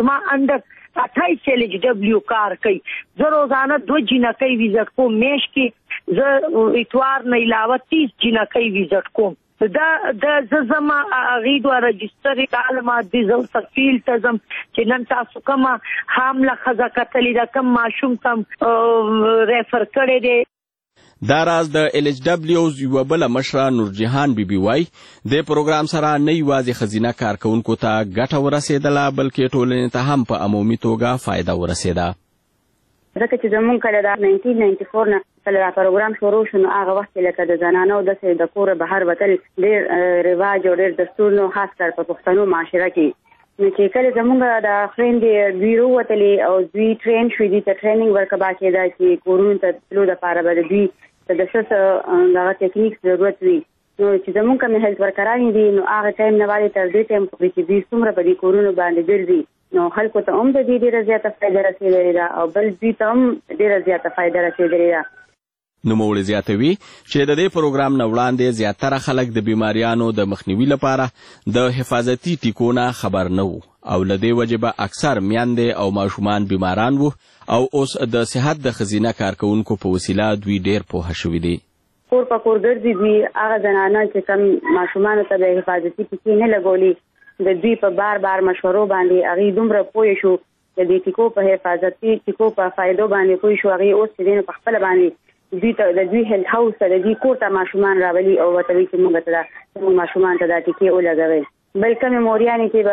زما اندر 28 LHW کار کوي. زه روزانه 2 جنکۍ ویزټ کوم. میاشت کې زه اتوار نه علاوه 30 جنکۍ ویزټ کوم. دا زما غید و رجستر کالما د زو سفیل تزم چې نن تاسو کومه حامله خزه کتلې دا کم ماشوم کم ریفر کړی دی. دا راز د LHWs یو بل مشره نورجهان بیبي وای د پروګرام سره نه یوازې خزینه کارکونکو ته ګټه ورسېدله بلکې ټولنې ته هم په عمومي توګه فایده ورسېده. ځکه چې زمونږ کله دا 1994 نه کله دا پروګرام شروع شو نو هغه وخت لکه د زنانو داسې د کوره بهر وتل ډېر رواج او ډېر دستور نو خاص کر په پښتنو معاشره کې. نو چې کله زمونږ د خویندې بیرو وتلې او دوی ټرین شوي دي ته ټریننګ ورکبا کېده چې کورونو ته تلو دپاره به د دوی ته د څه دغه تکنیک ضرورت وي. نو چې زمونږ کوم هیلث ورکران دي نو هغه ټایم نه وایي تر دې ټایم پورې چې دوی څومره په دې کورونو باندې ګرځي نو خلکو ته هم د دې ډېره زیاته فایده رسېدلې ده او بل دوی ته هم ډېره زیاته فایده رسېدلې ده. نوموړې زیاتوي چې د دې پروګرام نه وړاندې زیاتره خلک د بیماریانو د مخنیوي لپاره د حفاظتي ټیکو نه خبر نه وو او له دې وجې به اکثر میندې او ماشومان بیماران وو او اوس د صحت د خزینه کارکونکو په وسیله دوی ډېر پوهه شوي دي. کور په کور ګرځي دوی هغه زنانه چې کوم ماشومانو ته د حفاظتي ټیکې نه لګولي د دوی په بار مشورو باندې هغې دومره پوه شو د دې ټیکو په حفاظتي ټیکو په فایدو باندې پوه شو. هغې اوس چې دی نو په خپله باندې دوی ته د دوی هیلث هاوس ته د دوی کور ته ماشومان راولي او ورته وایي چې موږ ته زموږ ماشومان ته دا ټیکې ولګوئ. بل کومې موریانې چې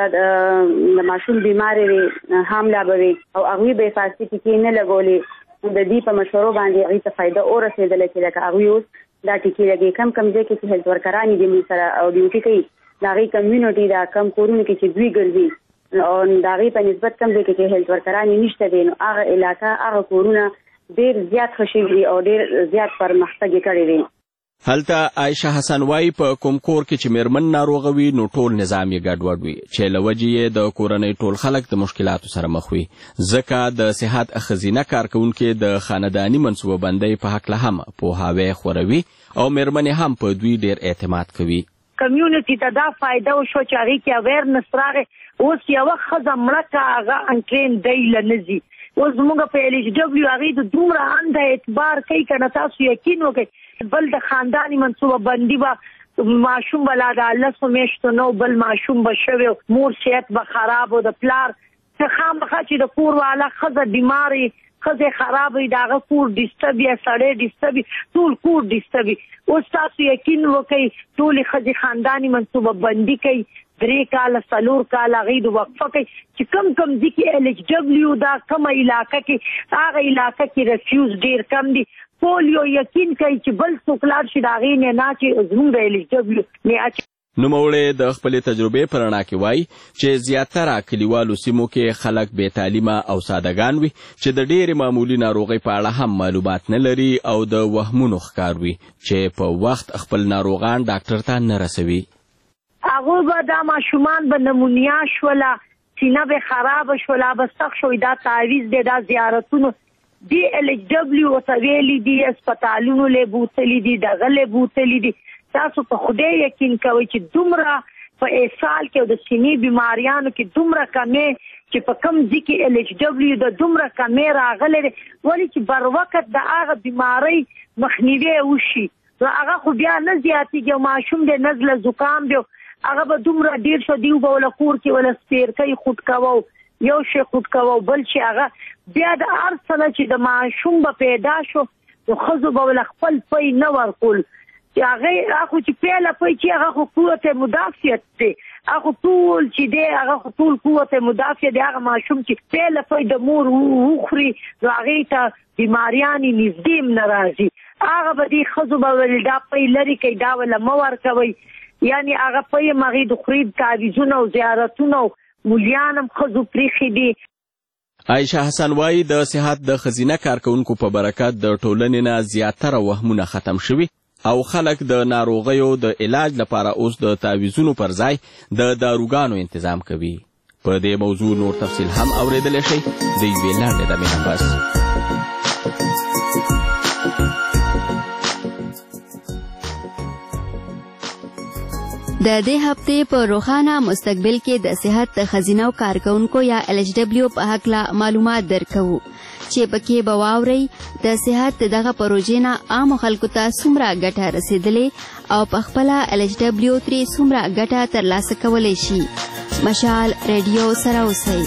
به د ماشوم بیمارې وي حامله به وي او هغوی به حفاظتي ټیکې نه لګولې د دوی په مشورو باندې هغوی ته فایده ورسېدله چې لکه هغوی اوس دا ټیکې لګي. کم ځای کې چې هیلث ورکران دي موږ سره او ډیوټي کوي د هغې کمیونټي دا کم کورونو کې چې دوی ګرځي او د هغې په نسبت کم ځای کې چې هیلث ورکران یې نشته دی نو هغه علاقه هغه کورونه ډېر زیات ښه شوي دي او ډېر زیات پرمختګ یې کړی دی. هلته عایشه حسن وای په کوم کور کې چې میرمن ناروغه وي نو ټول نظام یې ګډوډ وي چې له وجې یې د کورنۍ ټول خلک د مشکلاتو سره مخ وي. ځکه د صحت خزینه کارکونکي د خانداني منصوبه بندۍ په هکله هم پوهاوی خوروي او میرمنې هم په دوی ډېر اعتماد کوي. کمیونټي ته دا فایده وشو چې هغې کې اویرنس راغی. اوس یوه ښځه مړه که هغه انټرین دی له نه ځي. اوس زموږ په LHW هغې د دومره انده اعتبار کوي که نه تاسو یقین وکړئ بل د خانداني منصوبه بندي به ماشوم به لا د 10 میاشتو نو بل ماشوم به شوی مور صحت به خراب و د پلار څه خامخا چې د کور والا ښځه بیمارې ښځې خراب وي د هغه کور ډسټرب یا سړی ډسټرب ټول کور ډسټرب. اوس تاسو یقین وکړئ ټولې ښځې خانداني منصوبه بندي کوي 3 کاله 4 کاله هغې د وقفه کوي چې کم ځای کې LHW دا کومه علاقه کې هغه علاقه کې رفیوز ډېر کم دي. ټول یو یقین کوي چې بل څوک لاړ شي د هغې نه نه چې زموږ د LHW نه اچي. نوموړې د خپلې تجربې په رڼا کې وایي چې زیاتره کلیوالو سیمو کې خلک بې تعلیمه او سادهګان وي چې د ډېرې معمولي ناروغۍ په اړه هم معلومات نه لري او د وهمونو ښکار وي چې په وخت خپل ناروغان ډاکټر ته نه رسوي. هغوی به دا ماشومان به نمونیا شوله سینه به خرابه شوله به سخت شوی دا تعویض دی دا زیارتونو دی LHW ورته ویلي دي اسپتالونو لی بوتلي دي دغه لی بوتلي دي. تاسو په خدای یقین کوئ چې دومره په اسهال کې او د سینې بیماریانو کې دومره کمې چې په کم ځای کې LHW د دومره کمې راغلی دی ولې چې بر وخت د هغه بیمارۍ مخنیوی وشي نو هغه خو بیا نه زیاتېږي او ماشوم دی نزله زکام دی هغه به دومره ډېر شو دیو به وله کور کې وله سپیرکۍ خوټ کوو یو شی خوټ کوو بل شي هغه بیا د هر څه نه چې د ماشوم به پیدا شو نو ښځو به وله خپل پی نه ورکول چې هغې هغه چې پیله پی چې هغه خو قوت مدافعت دی هغه ټول چې دی هغه خو ټول قوت مدافع دی هغه ماشوم چې پیله پی د مور وخوري نو هغې ته بیماریانې نږدې هم نه راځي هغه به دې ښځو به ولې دا پی لرې کوي دا وله مه ورکوئ یعنې هغه پی هم هغې د خوري تعویضونه او زیارتونه او مولیان هم ښځو پرېښي دي. عایشه حسن وایي د صحت د خزینه کارکونکو په برکت د ټولنې نه زیاتره وهمونه ختم شوي او خلک د ناروغیو د علاج لپاره اوس د تعویضونو پر ځای د داروګانو انتظام کوي. په دې موضوع نور تفصیل هم اورېدلی شئ د یوې لنډې دمې نه پس. د دې هفتې په روښانه مستقبل کې د صحت خزینه او کارکونکو یا LHW په حق لا معلومات درکوو چې پکې به واورئ د صحت دغه پروژې نه عام خلکو ته څومره ګټه رسېدلې او په خپله LHW ترې څومره ګټه ترلاسه کولی شي. مشال ریډیو سره اوسئ.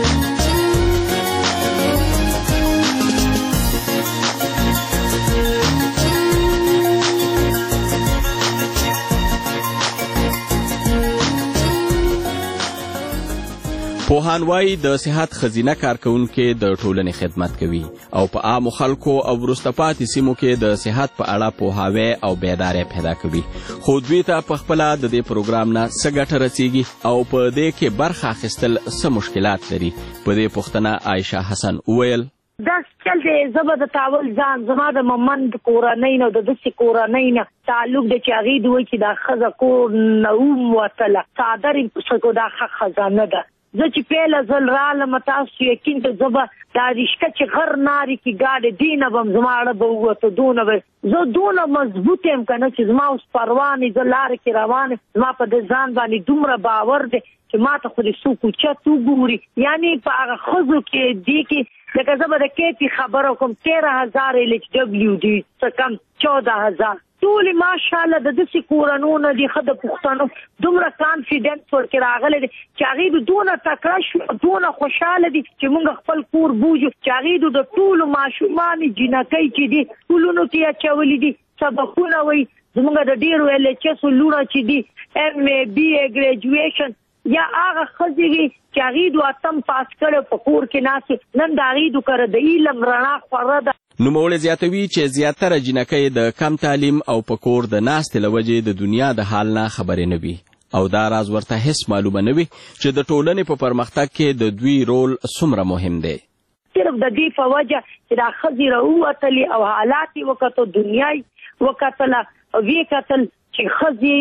پوهان وایي د صحت خزینه کارکونکي د ټولنې خدمت کوي او په عامو خلکو او وروسته پاتې سیمو کې د صحت په اړه پوهاوی او بیداري پیدا کوي، خو دوی ته په خپله د دې پروګرام نه څه ګټه رسیږي او په دې کې برخه اخیستل څه مشکلات لري. په دې پوښتنه عایشه حسن وویل دا چل دی زه به د تاول ځان زما د ممند کورنۍ نه د داسې کورنۍ نه تعلق دی چې هغې دوی چې دا ښځه کور نه ووتله څادر یې پسکو دا ښه خزانه ده. زه چې پیله ځل رالم تاسو یقین ته زه به دا رشته چې غر ناري کې ګاډې دې نه به م زما اړه به ووته دونه به زه دونه مضبوط یم که نه چې زما اوس پروان زه لارې کې روان یم زما په د ځان باندې دومره باور دی چې ما ته خو دې څوک اوچت وګوري. یعنې په هغه ښځو کې دې کې لکه زه به د کیفي خبره کوم 13,000 LHW دي څه کم 14,000 ټولې ماشاءالله د داسې کورنونه دي ښه د پښتنو دومره کانفیډنس ورکې راغلی دی چې هغې دو دونه تکړه شو دونه خوشحاله دي چې موږ خپل کور بوجو چې هغې د ټولو ماشومانې جینکۍ چې دي سکولونو کې اچولي دي سبقونه وایي زموږ د ډېرو LHS لوڼه چې دي MA BA ګریجویشن یا هغه ښځې وي چې هغې دو اتم پاس کړی په کور کې ناستې نن د هغې دو کره د علم رڼا خوره ده. نوموړی زیاتوي چې زیاتره جینکۍ د کم تعلیم او په کور د ناستې له وجې د دنیا د حال نه خبرې نه وي او دا راز ورته هیڅ معلومه نه وي چې د ټولنې په پرمختګ کې د دوی رول څومره مهم دی. صرف د دې په وجه چې دا ښځې راووتلې او حالات یې وکتو دنیا یې وکتله او ویې کتل چې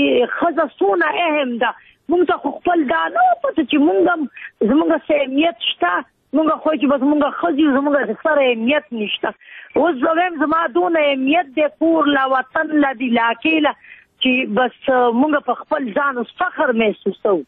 ښځه څونه اهم ده. موږ ته خو خپل دا نه پته چې موږ هم زموږ څه اهمیت شته موږ خو چې بس موږ ښځې زموږ د سره اهمیت نشته. اوس زه وایم زما دونه اهمیت دی کور له وطن له د علاقې له چې بس موږ په خپل ځان اوس فخر محسوسوو.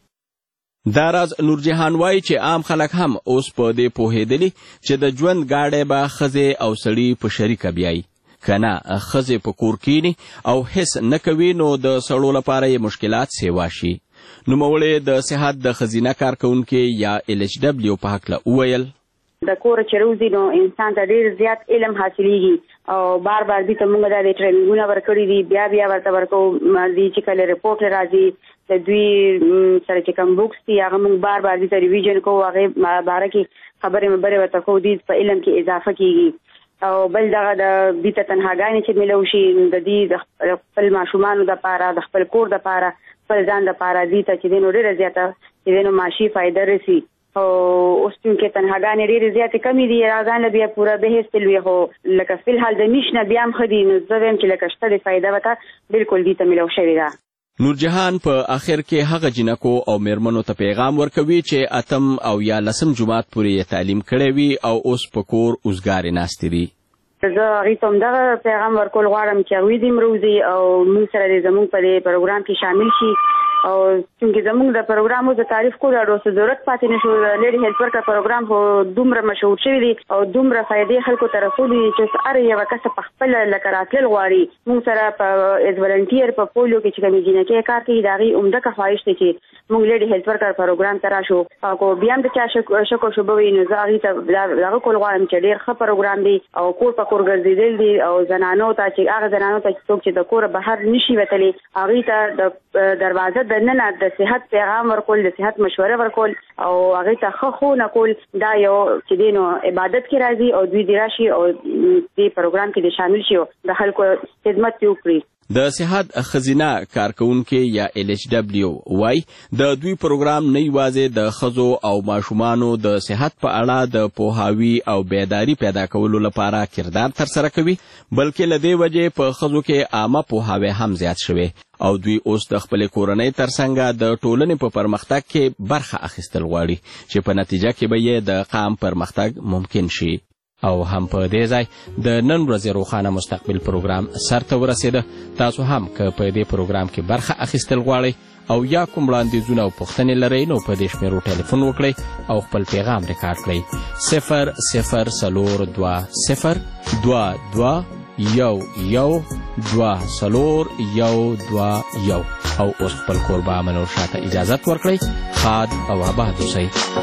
دا راز نورجهان وایي چې عام خلک هم اوس په دې پوهېدلي چې د ژوند ګاډی به ښځې او سړي په شریکه بیایي که نه ښځې په کور کینی او هیڅ نه کوي نو د سړو لپاره یې مشکلات سیوا شي. نوموړی د صحت د خزینه کارکونکي یا LHW په هکله وویل د کور چې روزي نو انسان ته ډېر زیات علم حاصلېږي او بار بار دې ته موږ دا د ټریننګونه ورکړي دي بیا ورته ورکوو دي چې کله رپورټ راځي د دوی سره چې کوم بوکس دي هغه موږ بار بار دې ته ریویژن کوو هغې باره کې خبرې مبرې ورته کوو دې په علم کې اضافه کېږي او بل دغه د دې ته تنهاګانې چې میلو شي د دې د خپل ماشومانو دپاره د خپل کور دپاره خپل ځان دپاره دې ته چې دی نو ډېره زیاته چې دی نو معاشي فایده رسي او اوس چونکې تنهاګانې ډېرې زیاتې کمې دي راځان له بیا پوره بحث تلوي خو لکه فی الحال د میش نه بیا هم ښه دي نو زه وایم چې لکه شته د فایده ورته بلکل دې ته میلو شوې ده. نورجهان په آخر کې هغه جینکو او میرمنو ته پیغام ورکوي چې اتم او یا لسم جماعت پورې تعلیم کړی وي او اوس په کور اوزګارې ناستې دي. زه هغې ته همدغه پیغام ورکول غواړم چې هغوی دې مروزي او موږ سره دې زموږ په دې پروګرام کې شامل شي او چونکې زموږ د پروګرام د تعریف کولو ډېر ضرورت پاتې نه شو. لیډي هیلث ورکر پروګرام خو دومره مشهور شوی دی او دومره فایدې خلکو ته رسولي دي چې هر یوه کسه په خپله لکه راتلل غواړي موږ سره په ایز ولنټیر په پولیو کې چې کومې جینکۍ کار کوي د هغې عمده خواهش دی چې موږ لیډي هیلث ورکر پروګرام ته راشو او بیا هم د چا شک و شبه وي نو زه هغې ته دغه کول غواړم چې ډېر ښه پروګرام دی او کور په کور ګرځېدل دي او زنانو ته چې هغه زنانو ته څوک چې د کوره بهر نشي وتلی هغې ته د دروازه د ننه د صحت پیغام ورکول د صحت مشوره ورکول او هغې ته ښه ښوونه کول دا یو چې دی نو عبادت کې راځي او دوی دې راشي او دې پروګرام کې دې شامل شي او د خلکو خدمت یې وکړي. د صحت خزینه کارکونکي یا LHW وای د دوی پروګرام نه یوازې د ښځو او ماشومانو د صحت په اړه د پوهاوي او بیداری پیدا کولو لپاره کردار ترسره کوي بلکې له دې وجې په ښځو کې عامه پوهاوی هم زیات شوی او دوی اوس د خپلې کورنۍ ترڅنګ د ټولنې په پرمختګ کې برخه اخیستل غواړي چې په نتیجه کې به یې د قام پرمختګ ممکن شي. او هم په دې ځای د نن ورځې روښانه مستقبل پروګرام سرته ورسېده. تاسو هم که په دې پروګرام کې برخه اخیستل غواړئ او یا کوم وړاندیزونه او پوښتنې لرئ نو په دې شمیرو ټلیفون وکړئ او خپل پیغام ریکارډ کړئ 0042011221 او اوس خپل کوربه منور شاه ته اجازت ورکړئ. ښاد او آباد اوسئ.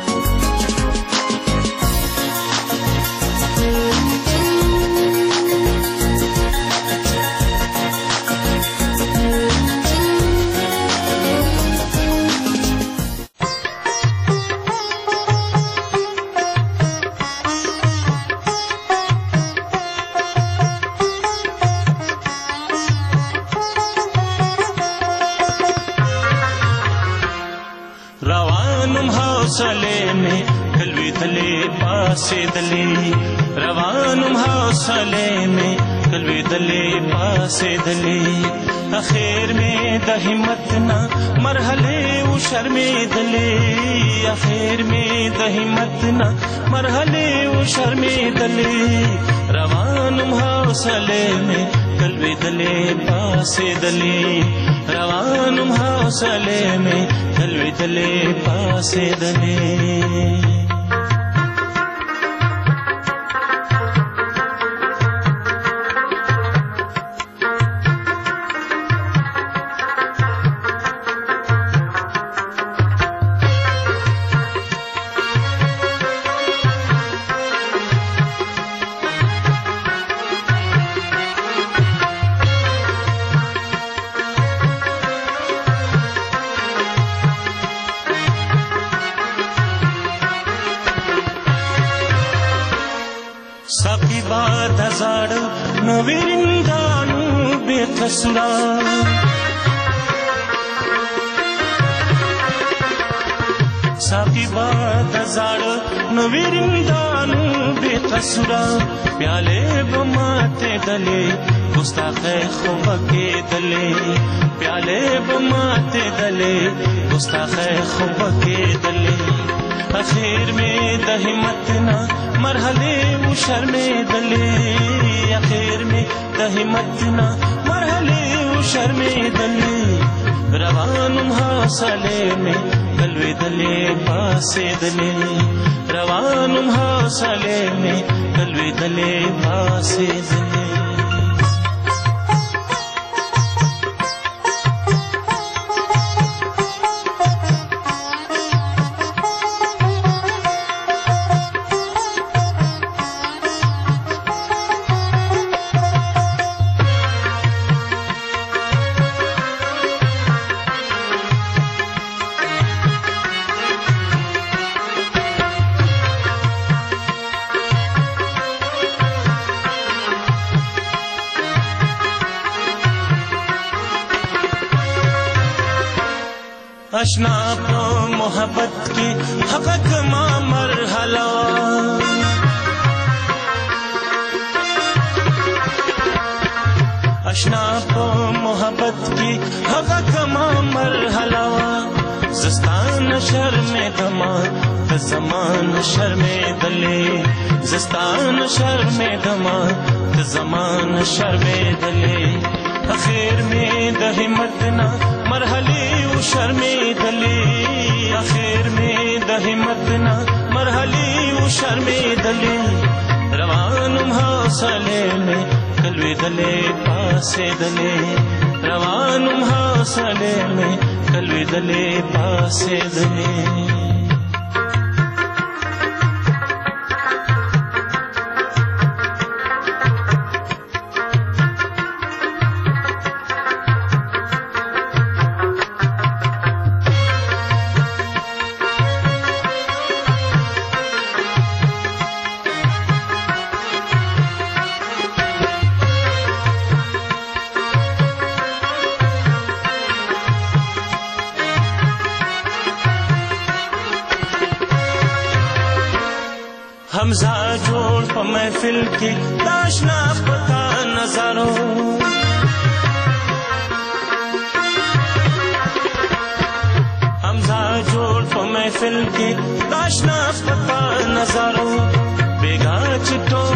روانم حوصله میں کلوی دلے پاسے دلے اخیر میں د ہمت نہ مرحلے او شرمے دلے اخیر میں د ہمت نہ مرحلے او شرمے دلے روانم حوصله میں کلوی دلے پاسے دلے روانم حوصله میں کلوی دلے پاسے دلے ನವಿರಿಂದಾನು ಬೇಕಸುರ ಸಾಕಿ ಬಾದ ಜಾಡ ನವಿರಿಂದಾನು ಬೇಕಸುರ ಪ್ಯಾಲೆ ಬಮಾತೆ ದಲೆ ಗುಸ್ತಾಖೆ ಖುಬಕೆ ದಲೆ ಪ್ಯಾಲೆ ಬಮಾತೆ ದಲೆ ಗುಸ್ತಾಖೆ ಖುಬಕೆ ದಲೆ اخیر میں د ہمت نہ مرحلے او شرمے دلے اخیر میں د ہمت نہ مرحلے او شرمے دلے روانم حوصلے میں کلوی دلے پاسے دلے روانم حوصلے میں کلوی دلے پاسے دلے اشنا پو محبت کی حقق ما مرحلہ اشنا پو محبت کی حقق ما مرحلہ زستان شرم دما زمان شرم دلے زستان شرم دما زمان شرم دلے اخیر میں د ہمت نہ مرحلے او شرمے دلے اخیر میں د ہمت نہ مرحلے او شرمے دلے روانم حوصلے میں کلوی دلے پاسے دلے روانم حوصلے میں کلوی دلے پاسے دلے حمزہ جوڑ پا محفل کی داشنا پتا نظاروں حمزہ جوڑ پا محفل کی داشنا پتا نظاروں بیگا چٹو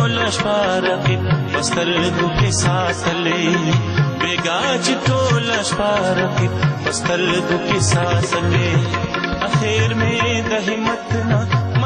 پسترګو کې ساتلې بیګا چې ټول شپاره کې پسترګو کې ساتلې اخر مې د همت نه